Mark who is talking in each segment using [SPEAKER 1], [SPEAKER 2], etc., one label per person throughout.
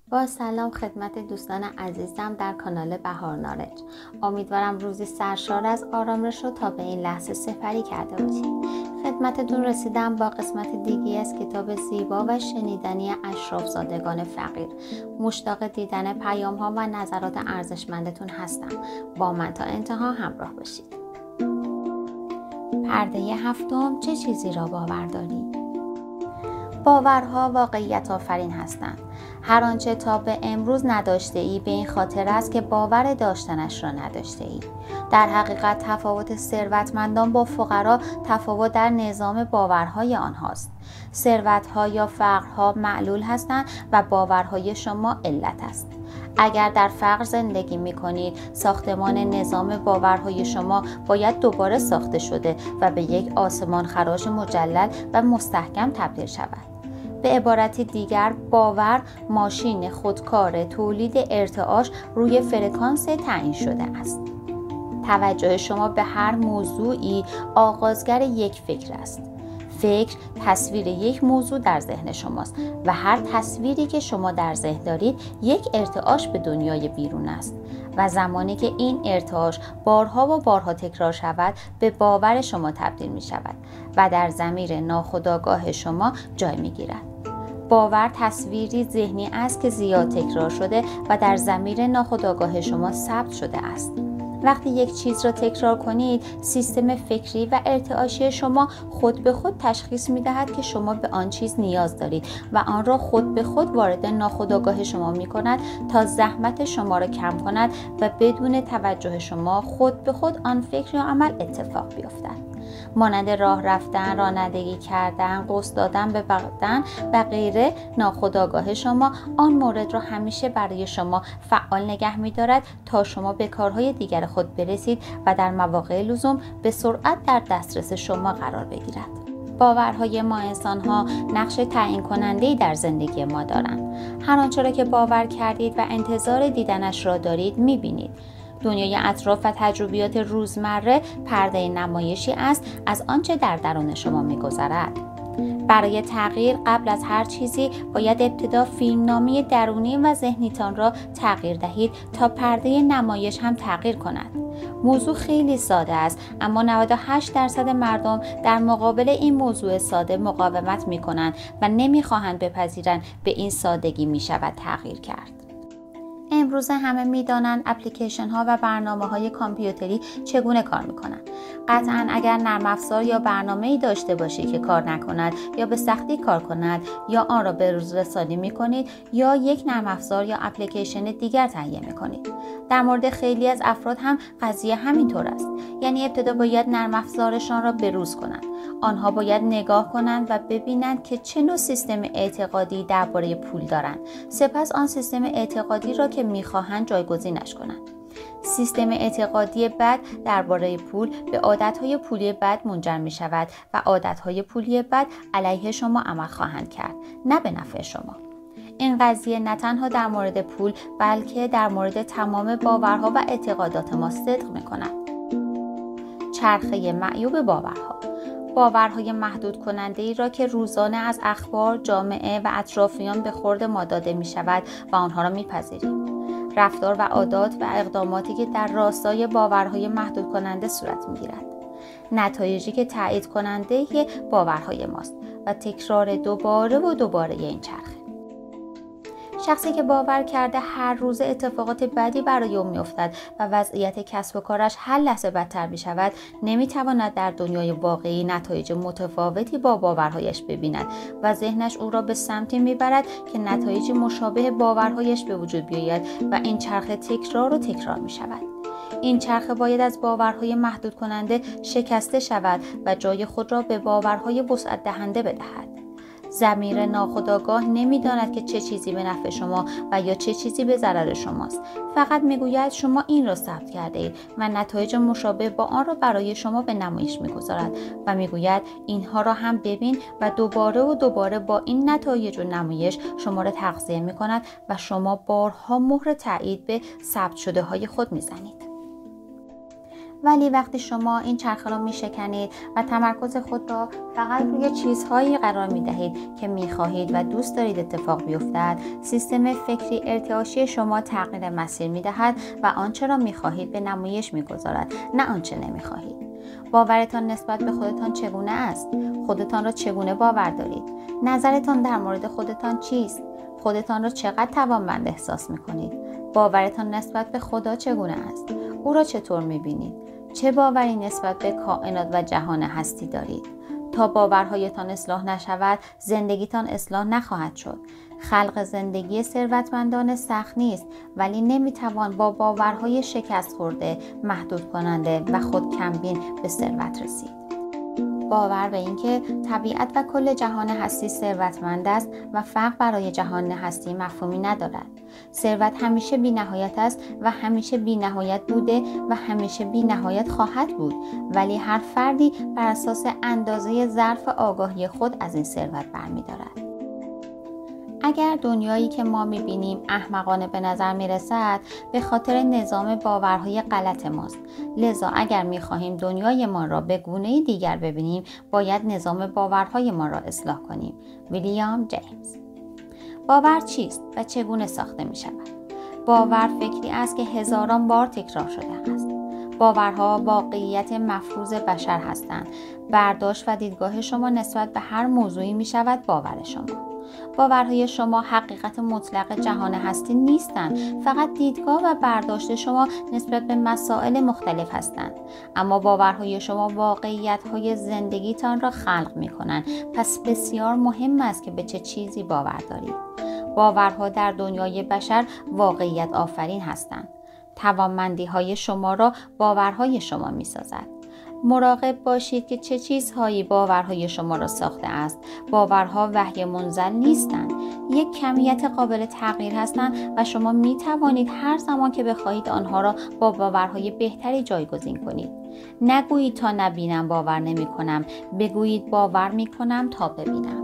[SPEAKER 1] با سلام خدمت دوستان عزیزم در کانال بهار نارنج. امیدوارم روزی سرشار از آرامش رو تا به این لحظه سپری کرده باشید. خدمتتون رسیدم با قسمت دیگه از کتاب زیبا و شنیدنی اشرافزادگان فقیر. مشتاق دیدن پیام ها و نظرات ارزشمندتون هستم. با من تا انتها همراه باشید. پرده هفتم، چه چیزی را باور داری؟ باورها واقعیت آفرین هستند. هر آنچه تا به امروز نداشته ای به این خاطر است که باور داشتنش را نداشته ای. در حقیقت تفاوت ثروتمندان با فقرا تفاوت در نظام باورهای آنهاست. ثروتها یا فقرها معلول هستند و باورهای شما علت است. اگر در فقر زندگی می کنید، ساختمان نظام باورهای شما باید دوباره ساخته شده و به یک آسمان خراش مجلل و مستحکم تبدیل شود. به عبارت دیگر، باور ماشین خودکار تولید ارتعاش روی فرکانس تعیین شده است. توجه شما به هر موضوعی آغازگر یک فکر است. فکر تصویر یک موضوع در ذهن شماست و هر تصویری که شما در ذهن دارید یک ارتعاش به دنیای بیرون است و زمانی که این ارتعاش بارها و بارها تکرار شود به باور شما تبدیل می شود و در ضمیر ناخودآگاه شما جای می گیرد. باور تصویری ذهنی است که زیاد تکرار شده و در ضمیر ناخودآگاه شما ثبت شده است. وقتی یک چیز را تکرار کنید، سیستم فکری و ارتعاشی شما خود به خود تشخیص می دهد که شما به آن چیز نیاز دارید و آن را خود به خود وارد ناخودآگاه شما می کند تا زحمت شما را کم کند و بدون توجه شما خود به خود آن فکر یا عمل اتفاق بیفتد. مانند راه رفتن، رانندگی کردن، غسل دادن به بدن و غیره، ناخودآگاه شما آن مورد را همیشه برای شما فعال نگه می‌دارد تا شما به کارهای دیگر خود برسید و در مواقع لزوم به سرعت در دسترس شما قرار بگیرد. باورهای ما انسان‌ها نقش تعیین کننده‌ای در زندگی ما دارند. هر آنچه را که باور کردید و انتظار دیدنش را دارید می‌بینید. دنیای اطراف و تجربیات روزمره پرده نمایشی است از آنچه در درون شما می‌گذرد. برای تغییر قبل از هر چیزی باید ابتدا فیلمنامه درونی و ذهنیتان را تغییر دهید تا پرده نمایش هم تغییر کند. موضوع خیلی ساده است، اما 98% مردم در مقابل این موضوع ساده مقاومت می‌کنند و نمی‌خواهند بپذیرند به این سادگی می‌شود تغییر کرد. امروزه همه میدانند اپلیکیشن ها و برنامه های کامپیوتری چگونه کار میکنند. قطعا اگر نرم افزار یا برنامه‌ای داشته باشید که کار نکند یا به سختی کار کند یا آن را به روز رسانی میکنید یا یک نرم افزار یا اپلیکیشن دیگر تهیه میکنید. در مورد خیلی از افراد هم قضیه همینطور است. یعنی ابتدا باید نرم افزارشان را بروز کنند. آنها باید نگاه کنند و ببینند که چه نوع سیستم اعتقادی درباره پول دارند. سپس آن سیستم اعتقادی را که می‌خواهند جایگزینش کنند. سیستم اعتقادی بد درباره پول به عادت‌های پولی بد منجر می‌شود و عادت‌های پولی بد علیه شما عمل خواهند کرد، نه به نفع شما. این قضیه نه تنها در مورد پول بلکه در مورد تمام باورها و اعتقادات ما صدق می‌کند. چرخه معیوب باورهای محدود کننده ای را که روزانه از اخبار، جامعه و اطرافیان به خورد ما داده می شود و آنها را می پذیریم. رفتار و عادات و اقداماتی که در راستای باورهای محدود کننده صورت می گیرد. نتایجی که تایید کننده باورهای ماست و تکرار دوباره و دوباره این چرخه. شخصی که باور کرده هر روز اتفاقات بدی برای او میافتد و وضعیت کسب و کارش هر لحظه بدتر می شود، نمیتواند در دنیای واقعی نتایج متفاوتی با باورهایش ببیند و ذهنش او را به سمتی میبرد که نتایج مشابه باورهایش به وجود بیاید و این چرخه تکرار و تکرار می شود. این چرخه باید از باورهای محدود کننده شکسته شود و جای خود را به باورهای وسعت دهنده بدهد. ضمیر ناخودآگاه نمیداند که چه چیزی به نفع شما و یا چه چیزی به ضرر شماست. فقط میگوید شما این را ثبت کرده اید و نتایج مشابه با آن را برای شما به نمایش میگذارد و میگوید اینها را هم ببین و دوباره با این نتایج و نمایش شما را تغذیه میکند و شما بارها مهر تایید به ثبت شده های خود میزنید. ولی وقتی شما این چرخه را میشکنید و تمرکز خود را فقط روی چیزهایی قرار میدهید که میخواهید و دوست دارید اتفاق بیفتد، سیستم فکری ارتعاشی شما تغییر مسیر میدهد و آنچه را میخواهید به نمایش میگذارد، نه آنچه نمیخواهید. باورتان نسبت به خودتان چگونه است؟ خودتان را چگونه باور دارید؟ نظرتان در مورد خودتان چیست؟ خودتان را چقدر توانمند احساس میکنید؟ باورتان نسبت به خدا چگونه است؟ او را چطور میبینید؟ چه باوری نسبت به کائنات و جهان هستی دارید؟ تا باورهایتان اصلاح نشود، زندگیتان اصلاح نخواهد شد. خلق زندگی ثروتمندانه سخت نیست، ولی نمیتوان با باورهای شکست خورده، محدود کننده و خود کمبین به ثروت رسید. باور به اینکه طبیعت و کل جهان هستی ثروتمند است و فقر برای جهان هستی مفهومی ندارد. ثروت همیشه بی نهایت است و همیشه بی نهایت بوده و همیشه بی نهایت خواهد بود، ولی هر فردی بر اساس اندازه ظرف آگاهی خود از این ثروت برمی‌دارد. اگر دنیایی که ما می‌بینیم احمقانه به نظر می‌رسد، به خاطر نظام باورهای غلط ماست. لذا اگر می‌خواهیم دنیای ما را به گونه‌ای دیگر ببینیم، باید نظام باورهای ما را اصلاح کنیم. ویلیام جیمز. باور چیست و چگونه ساخته می‌شود؟ باور فکری است که هزاران بار تکرار شده است. باورها واقعیت مفروض بشر هستند. برداشت و دیدگاه شما نسبت به هر موضوعی می‌شود باور شما. باورهای شما حقیقت مطلق جهان هستی نیستند، فقط دیدگاه و برداشت شما نسبت به مسائل مختلف هستند. اما باورهای شما واقعیت‌های زندگیتان را خلق می‌کنند. پس بسیار مهم است که به چه چیزی باور دارید. باورها در دنیای بشر واقعیت آفرین هستند. توانمندی‌های شما را باورهای شما می‌سازد. مراقب باشید که چه چیزهایی باورهای شما را ساخته است. باورها وحی منزل نیستند. یک کمیت قابل تغییر هستند و شما می توانید هر زمان که بخواهید آنها را با باورهای بهتری جایگزین کنید. نگویید تا نبینم باور نمی کنم، بگویید باور می کنم تا ببینم.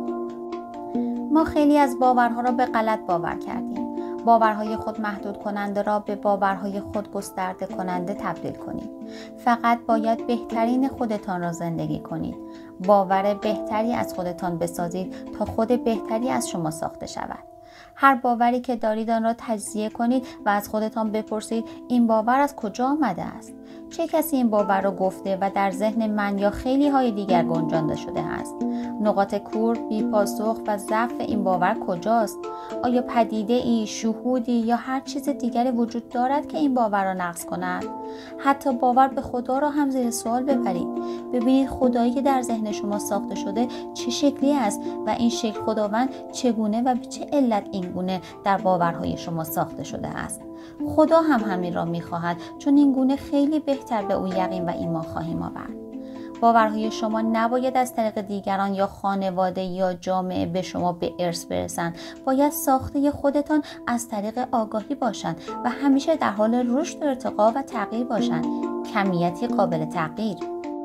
[SPEAKER 1] ما خیلی از باورها را به غلط باور کردیم. باورهای خود محدود کننده را به باورهای خود گسترده کننده تبدیل کنید. فقط باید بهترین خودتان را زندگی کنید. باور بهتری از خودتان بسازید تا خود بهتری از شما ساخته شود. هر باوری که دارید آن را تجزیه کنید و از خودتان بپرسید این باور از کجا آمده است؟ چه کسی این باور را گفته و در ذهن من یا خیلی های دیگر گنجانده شده است؟ نقاط کور، بی‌پاسخ و ضعف این باور کجاست؟ آیا پدیده ای، شهودی یا هر چیز دیگری وجود دارد که این باور را نقض کند؟ حتی باور به خدا را هم زیر سوال ببرید. ببینید خدایی که در ذهن شما ساخته شده چه شکلی است و این شکل خداوند چگونه و به چه علت این گونه در باورهای شما ساخته شده است. خدا هم همین را می‌خواهد، چون این گونه خیلی بهتر به او یقین و ایمان خواهیم آورد. باورهای شما نباید از طریق دیگران یا خانواده یا جامعه به شما به ارث برسند. باید ساخته خودتان از طریق آگاهی باشند و همیشه در حال رشد و ارتقا و تغییر باشند. کمیتی قابل تغییر.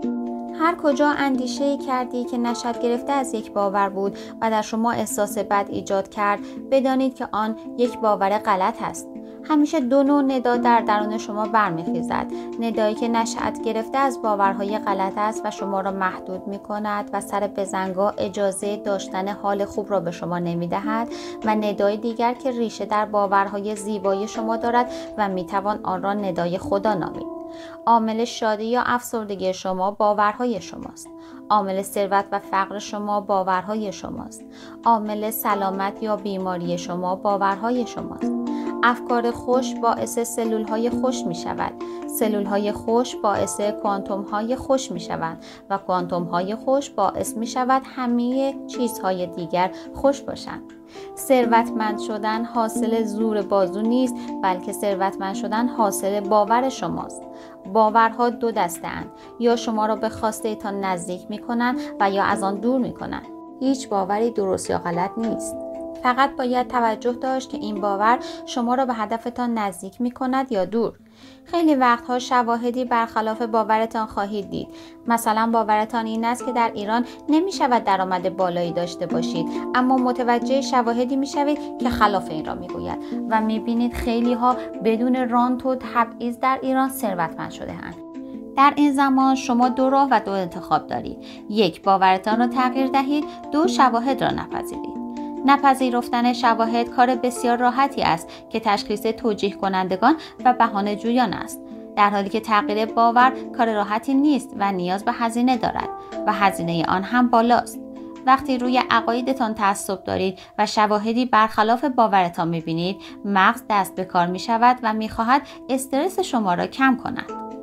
[SPEAKER 1] هر کجا اندیشه‌ای کردی که نشأت گرفته از یک باور بود و در شما احساس بد ایجاد کرد، بدانید که آن یک باور غلط است. همیشه دو نوع ندا در درون شما برمیخیزد. ندایی که نشأت گرفته از باورهای غلط است و شما را محدود می‌کند و سر بزنگاه اجازه داشتن حال خوب را به شما نمی‌دهد، و ندای دیگر که ریشه در باورهای زیبای شما دارد و می‌توان آن را ندای خدا نامید. عامل شادی یا افسردگی شما باورهای شماست. عامل ثروت و فقر شما باورهای شماست. عامل سلامت یا بیماری شما باورهای شماست. افکار خوش باعث سلولهای خوش می شود. سلولهای خوش باعث کوانتومهای خوش می شود و کوانتومهای خوش باعث می شود همه چیزهای دیگر خوش باشند. ثروتمند شدن حاصل زور بازو نیست، بلکه ثروتمند شدن حاصل باور شماست. باورها دو دسته اند، یا شما را به خواسته تان نزدیک می کنند و یا از آن دور می کنند. هیچ باوری درست یا غلط نیست. فقط باید توجه داشت که این باور شما را به هدفتان نزدیک می کند یا دور. خیلی وقتها شواهدی برخلاف باورتان خواهید دید. مثلا باورتان این است که در ایران نمی شود درآمد بالایی داشته باشید، اما متوجه شواهدی می شوید که خلاف این را می گوید و می بینید خیلی ها بدون رانت و تبعیض در ایران ثروتمند شده اند. در این زمان شما 2 راه و 2 انتخاب دارید. 1. باورتان را تغییر دهید. 2. شواهد را نپذیرید. نپذیرفتن شواهد کار بسیار راحتی است که تشخیص توجیه کنندگان و بهانه جویان است، در حالی که تغییر باور کار راحتی نیست و نیاز به هزینه دارد و هزینه آن هم بالاست. وقتی روی عقایدتان تعصب دارید و شواهدی برخلاف باورتان می‌بینید، مغز دست به کار می‌شود و می‌خواهد استرس شما را کم کند.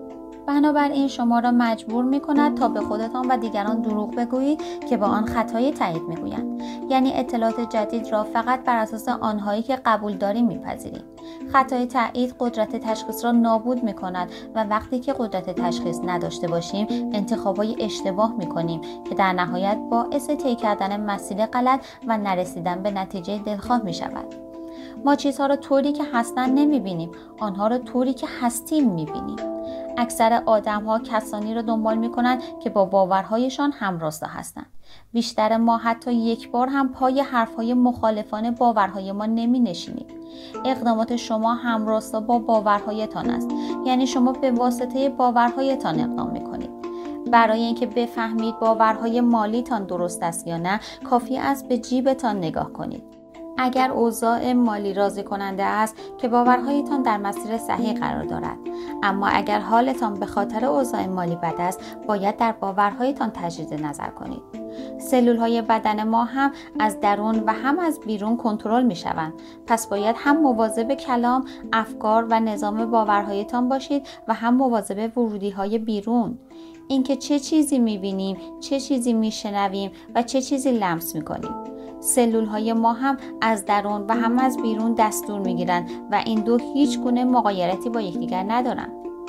[SPEAKER 1] بنابراین شما را مجبور می‌کند تا به خودتان و دیگران دروغ بگویید که با آن خطای تایید می‌گویند. یعنی اطلاعات جدید را فقط بر اساس آنهایی که قبول داریم می‌پذیرید. خطای تایید قدرت تشخیص را نابود می‌کند و وقتی که قدرت تشخیص نداشته باشیم، انتخابای اشتباه می‌کنیم که در نهایت باعث طی کردن مسیر غلط و نرسیدن به نتیجه دلخواه می‌شود. ما چیزها را طوری که هستند نمی‌بینیم، آنها را طوری که هستیم می‌بینیم. اکثر آدم‌ها کسانی را دنبال می‌کنند که با باورهایشان همراستا هستند. بیشتر ما حتی یک بار هم پای حرف‌های مخالفان باورهای ما نمی‌نشینیم. اقدامات شما همراستا با باورهایتان است، یعنی شما به واسطه باورهایتان اقدام می‌کنید. برای اینکه بفهمید باورهای مالیتان درست است یا نه، کافی است به جیبتان نگاه کنید. اگر اوضاع مالی راضی کننده است که باورهایتان در مسیر صحیح قرار دارد، اما اگر حالتان به خاطر اوضاع مالی بد است، باید در باورهایتان تجدید نظر کنید. سلول‌های بدن ما هم از درون و هم از بیرون کنترل می‌شوند. پس باید هم مواظب کلام، افکار و نظام باورهایتان باشید و هم مواظب ورودی‌های بیرون. اینکه چه چیزی می‌بینیم، چه چیزی می‌شنویم و چه چیزی لمس می‌کنیم. سلول‌های ما هم از درون و هم از بیرون دستور می‌گیرند و این دو هیچ گونه مغایرتی با یکدیگر ندارند.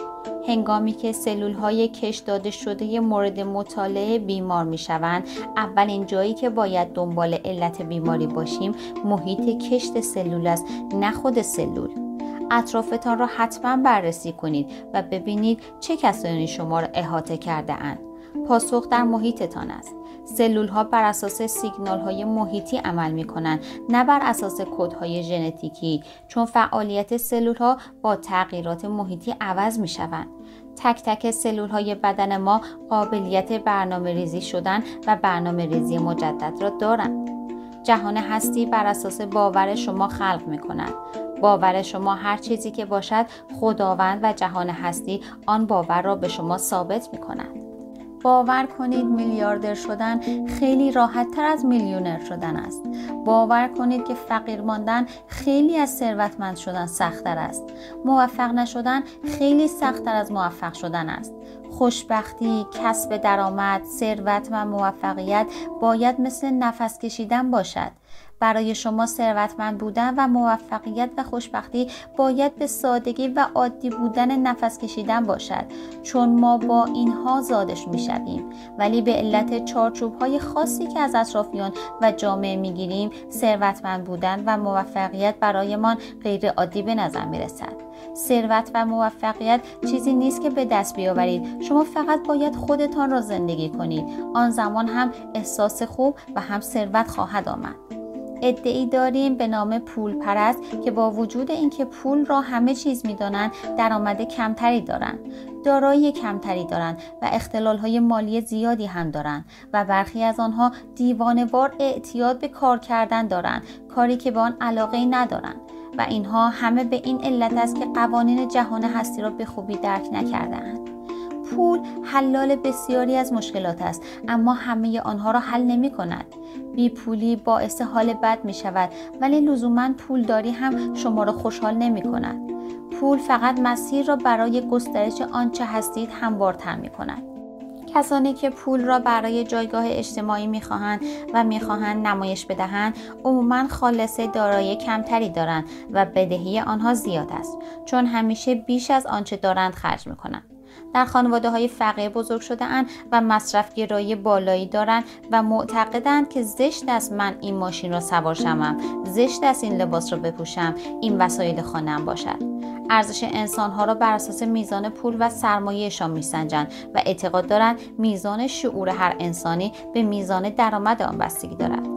[SPEAKER 1] هنگامی که سلول‌های کش داده شده مورد مطالعه بیمار می‌شوند، اولین جایی که باید دنبال علت بیماری باشیم، محیط کشت سلول است، نه خود سلول. اطرافتان را حتما بررسی کنید و ببینید چه کسانی شما را احاطه کرده اند. پاسخ در محیطتان است. سلول‌ها بر اساس سیگنال‌های محیطی عمل می‌کنند، نه بر اساس کدهای ژنتیکی، چون فعالیت سلول‌ها با تغییرات محیطی عوض می‌شوند. تک تک سلول‌های بدن ما قابلیت برنامه‌ریزی شدن و برنامه‌ریزی مجدد را دارند. جهان هستی بر اساس باور شما خلق می‌کند. باور شما هر چیزی که باشد، خداوند و جهان هستی آن باور را به شما ثابت می‌کند. باور کنید میلیاردر شدن خیلی راحت تر از میلیونر شدن است. باور کنید که فقیر ماندن خیلی از ثروتمند شدن سخت‌تر است. موفق نشدن خیلی سخت‌تر از موفق شدن است. خوشبختی، کسب درآمد، ثروت و موفقیت باید مثل نفس کشیدن باشد. برای شما ثروتمند بودن و موفقیت و خوشبختی باید به سادگی و عادی بودن نفس کشیدن باشد، چون ما با اینها زادش میشویم، ولی به علت چارچوب‌های خاصی که از اطرافیان و جامعه میگیریم، ثروتمند بودن و موفقیت برایمان غیر عادی به نظر میرسد. ثروت و موفقیت چیزی نیست که به دست بیاورید، شما فقط باید خودتان را زندگی کنید. آن زمان هم احساس خوب و هم ثروت خواهد آمد. ادعی داریم به نام پول پرست که با وجود اینکه پول را همه چیز می‌دانند، درآمد کمتری دارند، دارایی کمتری دارند و اختلال‌های مالی زیادی هم دارند و برخی از آنها دیوانه‌وار اعتیاد به کار کردن دارند، کاری که به آن علاقه‌ای ندارند و اینها همه به این علت است که قوانین جهان هستی را به خوبی درک نکرده‌اند. پول حلال بسیاری از مشکلات است، اما همه آنها را حل نمی کند. بی پولی باعث حال بد می شود، ولی لزوماً پولداری هم شما را خوشحال نمی کند. پول فقط مسیر را برای گسترش آنچه هستید هموارتر می کند. کسانی که پول را برای جایگاه اجتماعی می‌خواهند و می‌خواهند نمایش بدهند، عموماً خالصه دارایی کمتری دارند و بدهی آنها زیاد است، چون همیشه بیش از آنچه دارند خرج می‌کنند. در خانواده‌های فقیر بزرگ شده‌اند و مصرف‌گرایی بالایی دارند و معتقدند که زشت است من این ماشین را سوار شوم، زشت است این لباس را بپوشم، این وسایل خانه‌ام باشد. ارزش انسان‌ها را بر اساس میزان پول و سرمایه‌شان می‌سنجند و اعتقاد دارند میزان شعور هر انسانی به میزان درآمد آن بستگی دارد.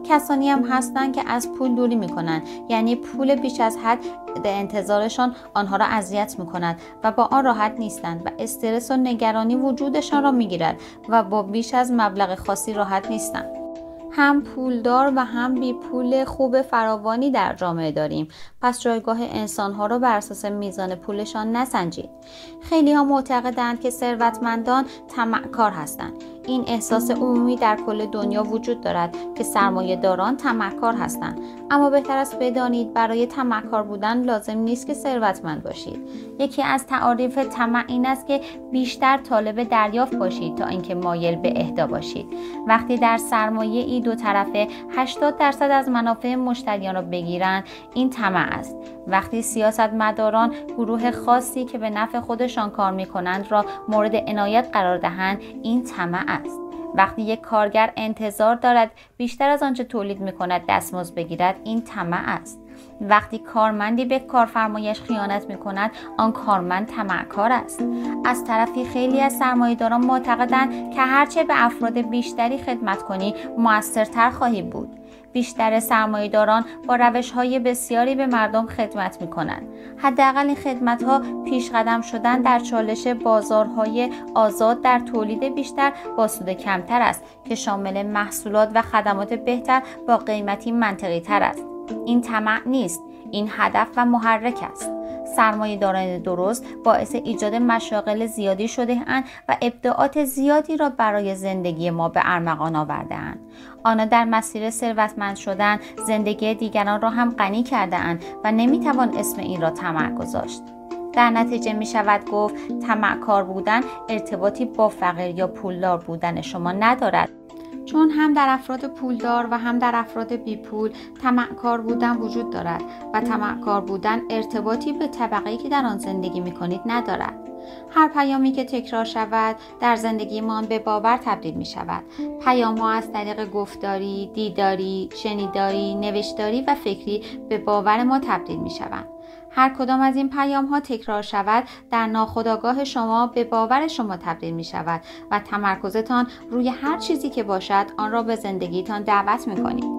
[SPEAKER 1] کسانی هم هستند که از پول دوری میکنند، یعنی پول بیش از حد به انتظارشان آنها را اذیت میکند و با آن راحت نیستند و استرس و نگرانی وجودشان را میگیرد و با بیش از مبلغ خاصی راحت نیستند. هم پولدار و هم بی پول خوب فراوانی در جامعه داریم، پس جایگاه انسانها را بر اساس میزان پولشان نسنجید. خیلی ها معتقدند که ثروتمندان طمعکار هستند. این احساس عمومی در کل دنیا وجود دارد که سرمایه‌داران طمعکار هستند، اما بهتر است بدانید برای طمعکار بودن لازم نیست که ثروتمند باشید. یکی از تعاریف طمع این است که بیشتر طالب دریافت باشید تا اینکه مایل به اهدا باشید. وقتی در سرمایه ای دو طرفه 80% از منافع مشتریان را بگیرند، این طمع است. وقتی سیاستمداران گروه خاصی که به نفع خودشان کار می‌کنند را مورد عنایت قرار دهند، این طمع است. وقتی یک کارگر انتظار دارد بیشتر از آنچه تولید می‌کند دستمزد بگیرد، این طمع است. وقتی کارمندی به کارفرمایش خیانت می‌کند، آن کارمند طمعکار است. از طرفی خیلی از سرمایه‌داران معتقدند که هرچه به افراد بیشتری خدمت کنی، موثرتر خواهی بود. بیشتر سرمایه‌داران با روش‌های بسیاری به مردم خدمت می‌کنند. حداقل این خدمت‌ها پیشقدم شدن در چالش بازارهای آزاد در تولید بیشتر با سود کمتر است که شامل محصولات و خدمات بهتر با قیمتی منطقی‌تر است. این طمع نیست، این هدف و محرک است. سرمایه‌داران درست باعث ایجاد مشاغل زیادی شده اند و ابداعات زیادی را برای زندگی ما به ارمغان آورده اند. آنها در مسیر ثروتمند شدن زندگی دیگران را هم غنی کرده اند و نمیتوان اسم این را طمع گذاشت. در نتیجه می شود گفت طمعکار بودن ارتباطی با فقیر یا پولدار بودن شما ندارد، چون هم در افراد پولدار و هم در افراد بی پول طمعکار بودن وجود دارد و طمعکار بودن ارتباطی به طبقه‌ای که در آن زندگی می‌کنید ندارد. هر پیامی که تکرار شود در زندگیمان به باور تبدیل می شود. پیام‌ها از طریق گفتاری، دیداری، شنیداری، نوشتاری و فکری به باور ما تبدیل می شوند. هر کدام از این پیام‌ها تکرار شود در ناخودآگاه شما به باور شما تبدیل می شود و تمرکزتان روی هر چیزی که باشد آن را به زندگیتان دعوت می کنید.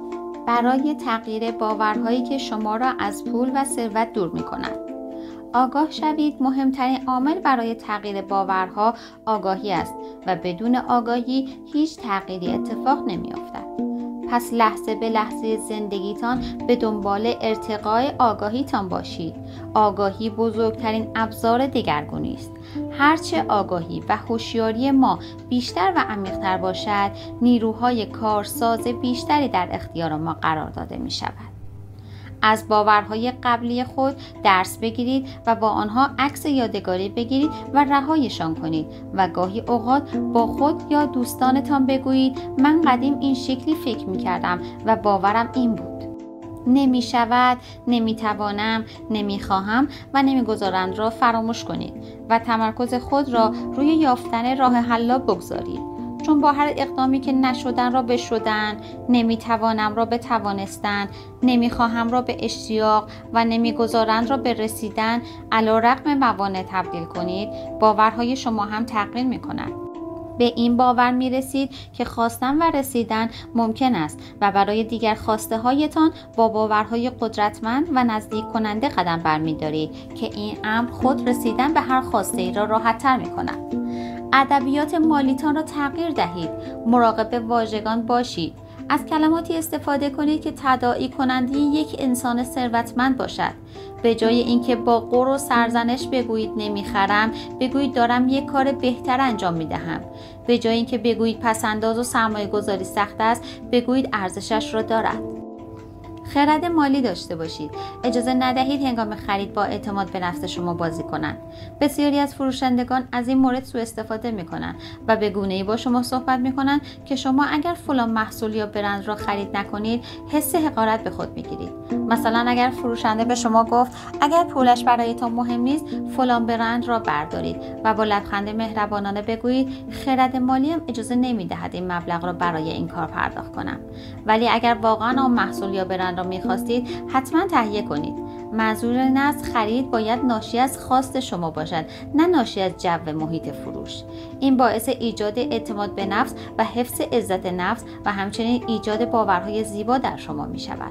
[SPEAKER 1] برای تغییر باورهایی که شما را از پول و ثروت دور می کنند. آگاه شوید. مهمترین عامل برای تغییر باورها آگاهی است و بدون آگاهی هیچ تغییری اتفاق نمی‌افتد. پس لحظه به لحظه زندگیتان به دنبال ارتقای آگاهیتان باشید. آگاهی بزرگترین ابزار دگرگونی است. هرچه آگاهی و هوشیاری ما بیشتر و عمیق‌تر باشد، نیروهای کارساز بیشتری در اختیار ما قرار داده می شود. از باورهای قبلی خود درس بگیرید و با آنها عکس یادگاری بگیرید و رهایشان کنید و گاهی اوقات با خود یا دوستانتان بگویید من قدیم این شکلی فکر می کردم و باورم این بود. نمی شود، نمی توانم، نمی خواهم و نمی گذارم را فراموش کنید و تمرکز خود را روی یافتن راه حل بگذارید. چون با هر اقدامی که نشدن را به شدن، نمیتوانم را به توانستن، نمیخواهم را به اشتیاق و نمیگذارند را به رسیدن علیرغم موانع تبدیل کنید، باورهای شما هم تغییر میکنند. به این باور میرسید که خواستن و رسیدن ممکن است و برای دیگر خواسته هایتان با باورهای قدرتمند و نزدیک کننده قدم برمیدارید که این امر خود رسیدن به هر خواسته ای را راحت تر میکند. ادبیات مالیتان را تغییر دهید. مراقب واژگان باشید. از کلماتی استفاده کنید که تداعی کننده یک انسان ثروتمند باشد. به جای اینکه با غر و سرزنش بگویید نمیخرم، بگویید دارم یک کار بهتر انجام میدهم. به جای اینکه بگویید پسنداز و سرمایه گذاری سخت است، بگویید ارزشش را دارد. خرد مالی داشته باشید. اجازه ندهید هنگام خرید با اعتماد به نفس شما بازی کنند. بسیاری از فروشندگان از این مورد سوء استفاده میکنند و به گونه‌ای با شما صحبت میکنند که شما اگر فلان محصول یا برند را خرید نکنید، حس حقارت به خود میگیرید. مثلا اگر فروشنده به شما گفت اگر پولش برایتان مهم نیست، فلان برند را بردارید و با لبخند مهربانانه بگویید خرد مالیم اجازه نمیدهد این مبلغ را برای این کار پرداخت کنم. ولی اگر واقعا آن محصول یا برند را میخواستید، حتما تهیه کنید. منظور این است خرید باید ناشی از خواست شما باشد، نه ناشی از جو محیط فروش. این باعث ایجاد اعتماد به نفس و حفظ عزت نفس و همچنین ایجاد باورهای زیبا در شما می شود.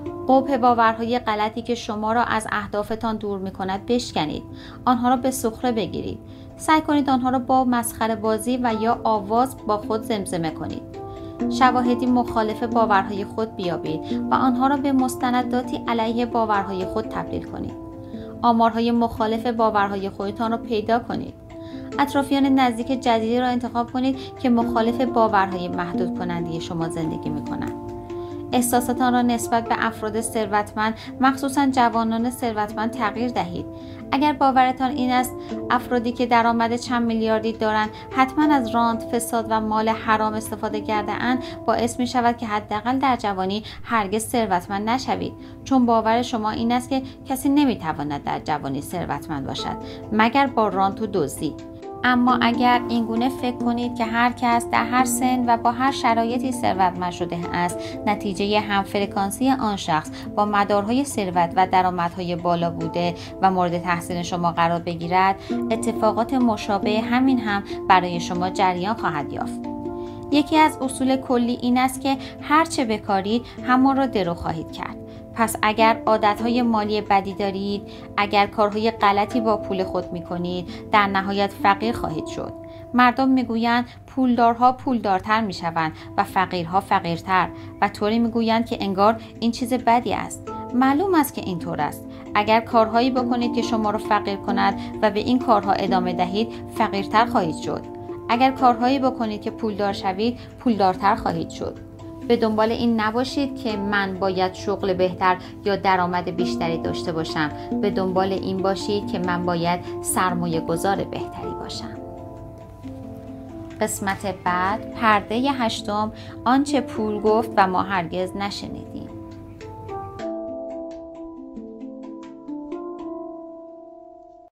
[SPEAKER 1] قبح باورهای غلطی که شما را از اهدافتان دور می کند بشکنید. آنها را به سخره بگیرید. سعی کنید آنها را با مسخره بازی و یا آواز با خود زمزمه کنید. شواهدی مخالف باورهای خود بیابید و آنها را به مستنداتی علیه باورهای خود تبدیل کنید. آمارهای مخالف باورهای خودتان را پیدا کنید. اطرافیان نزدیک جدیدی را انتخاب کنید که مخالف باورهای محدود کننده شما زندگی می کنند. احساساتان را نسبت به افراد ثروتمند، مخصوصاً جوانان ثروتمند تغییر دهید. اگر باورتان این است افرادی که درآمد چند میلیاردی دارند حتما از رانت، فساد و مال حرام استفاده کرده‌اند، باعث می شود که حداقل در جوانی هرگز ثروتمند نشوید، چون باور شما این است که کسی نمیتواند در جوانی ثروتمند باشد مگر با رانت و دزدی. اما اگر اینگونه فکر کنید که هر کس در هر سن و با هر شرایطی ثروتمند شده است، نتیجه همفرکانسی آن شخص با مدارهای ثروت و درآمدهای بالا بوده و مورد تحسین شما قرار بگیرد، اتفاقات مشابه همین هم برای شما جریان خواهد یافت. یکی از اصول کلی این است که هر چه بکارید همان را درو خواهید کرد. پس اگر عادتهای مالی بدی دارید، اگر کارهای غلطی با پول خود میکنید، در نهایت فقیر خواهید شد. مردم میگویند پولدارها پولدارتر میشوند و فقیرها فقیرتر و طوری میگویند که انگار این چیز بدی است. معلوم است که اینطور است. اگر کارهایی بکنید که شما را فقیر کند و به این کارها ادامه دهید، فقیرتر خواهید شد. اگر کارهایی بکنید که پولدار شوید، پولدارتر خواهید شد. به دنبال این نباشید که من باید شغل بهتر یا درآمد بیشتری داشته باشم. به دنبال این باشید که من باید سرمایه گذار بهتری باشم. قسمت بعد، پرده 8، آنچه پول گفت و ما هرگز نشنیدیم.